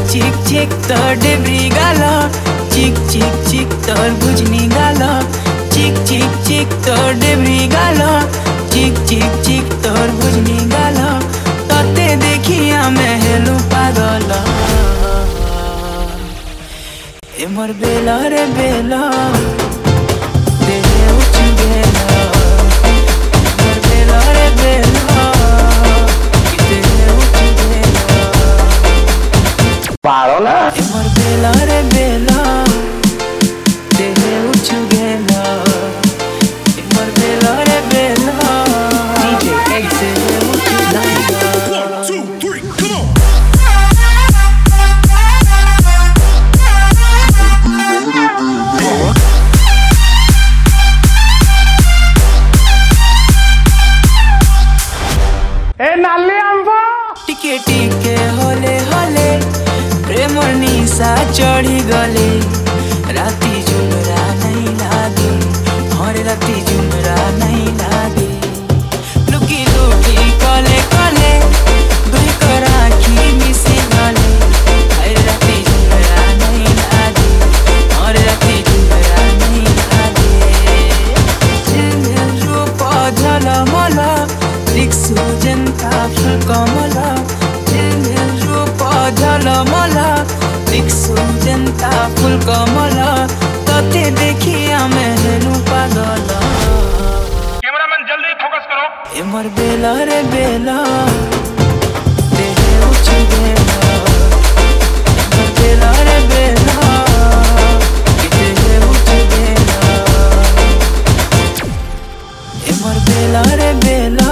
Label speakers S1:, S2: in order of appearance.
S1: चिक चिक तर डेब्री गाल चिक चिक चिक तर बुझनी गाल चिक चिक चिक तर डेब्री गाल चिक चिक चिक तर बुझनी गाल तते देखिया मैं हेलु पागल ए मोर बेला रे बेला देहे उठ गेला मोर बेला रे बेला देहे उठ गेला
S2: पारो ना
S1: ए मोर बेला रे बेला देहे उठ गेला ए मोर बेला रे बेला DJ Exit देहे उठ गेला
S3: 1, 2, 3, come on.
S2: ए नाली आंबा
S1: टिके टिके होले होले प्रेम निशा चढ़ी गले राती जुमरा नहीं लागे हर राती जुमरा नहीं लागे लुकी लुकी कले कले दुई को राखी मिसी गले हर राती जुमरा नहीं लागे हर राती जुमरा नहीं लागे रूप झलमल रिक्सु जनता फुल कमला रूप झलमल रिक्सु जनता फुल कमला तते देखिया मैं हेलु पागल
S3: कैमरामैन जल्दी फोकस करो।
S1: ए मोर बेला रे बेला देहे उठ गेला ए मोर बेला रे बेला देहे उठ गेला ए मोर बेला रे बेला